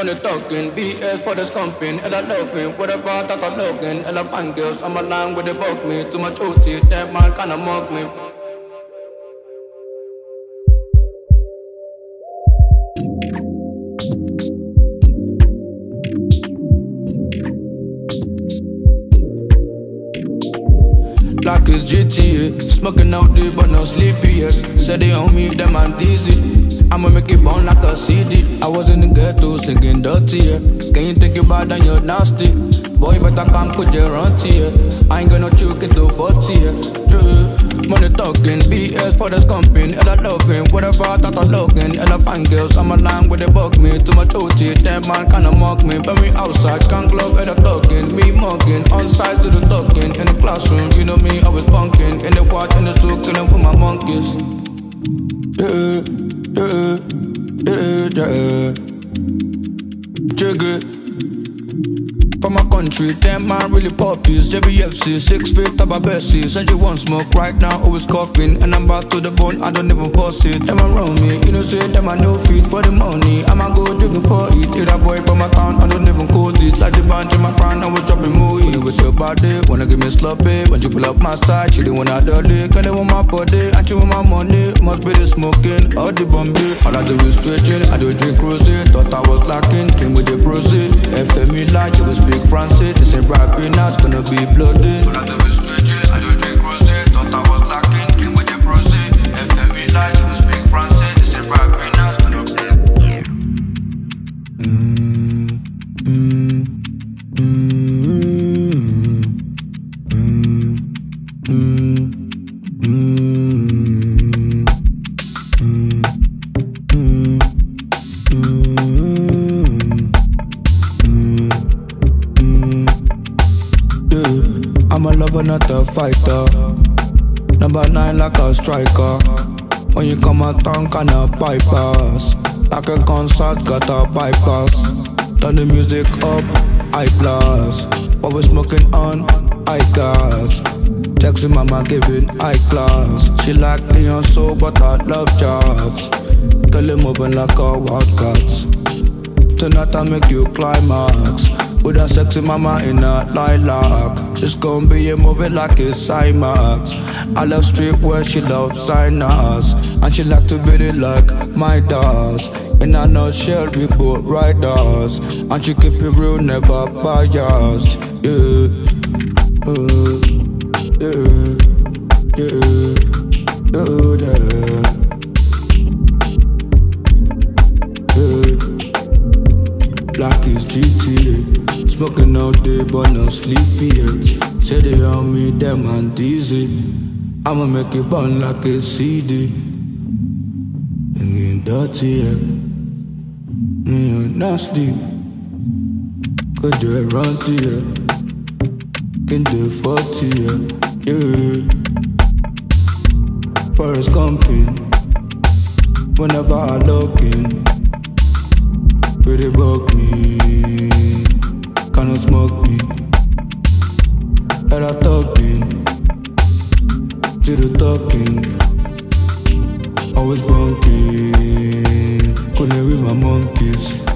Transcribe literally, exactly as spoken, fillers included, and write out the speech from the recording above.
Money talking, B S for the scumping, and I love me, whatever that I'm looking, and I find girls, I'm a line where they bug me, too much O T, that man kinda mug me. Like it's G T A, smoking out there but not sleepy yet. Said they on me, them and dizzy. I'ma make it burn like a C D. I was in the ghetto singing dirty, yeah. Can you think about that you're nasty? Boy, better come put your auntie, yeah. I ain't gonna choke it to forty, yeah. yeah. Money talking, B S for the scumping, and I love him, whatever that I'm looking, and I find girls, I'm a line where they bug me, too much O T, that man kinda mock me, but me outside, can't glove and I talking, me mugging, on side to the talking, in the classroom, you know me, I was bunking, in the quad, in the souk, and with my monkeys. Yeah, yeah, yeah, yeah. Jiggy. From my country, damn man really poppies. J B F C, six feet up a Bessie. Said you want smoke right now, always coughing. And I'm back to the bone, I don't even force it. Them around me, you know say them I no feet for the money. I'ma go drinking for it. Hit a boy from my town, I don't even code it. Like the band in my crown, I was dropping movie. With your body, wanna give me sloppy. When you pull up my side, she didn't wanna dirty. Cause they want my body, and she want my money. Must be the smoking, or the Bombay. All I do is stretching, I do drink cruising. Thought I was lacking, came with the proceed. F M E like you was speak Francis, this ain't rapping, now it's gonna be bloody. All I do is stretching, I do drink rosé. Thought I was lacking, came with the proceed. F M E like you speak Francis, this ain't rapping, now it's gonna be mm, mm, mm, mm, mm, mm, mm, mm. I'm a lover, not a fighter. Number nine like a striker. When you come out town, kinda bypass. Like a concert, got a bypass. Turn the music up, high class. What we smoking on, high gas. Texting mama, giving high class. She like me on soul, but I love jobs. Tell him moving like a wildcat. Tonight I make you climax. With a sexy mama in a lilac. It's gonna be a movie like it's IMAX. I love streetwear, she loves signers. And she like to beat it like my does. In a nutshell, we both riders. And she keep it real, never biased. Yeah, uh, yeah, yeah, yeah, yeah. Like it's G T A, smoking all day but not sleepy yet. Say they on me, them and dizzy. I'ma make it burn like a C D. And get dirty, yeah. Me ain't nasty. Could you run to ya? Can do forty, yeah. Yeah. Forest comping. Whenever I look in. Pretty bug me, cannot smoke me. And I talking, zero talking. Always bunking, couldn't with my monkeys.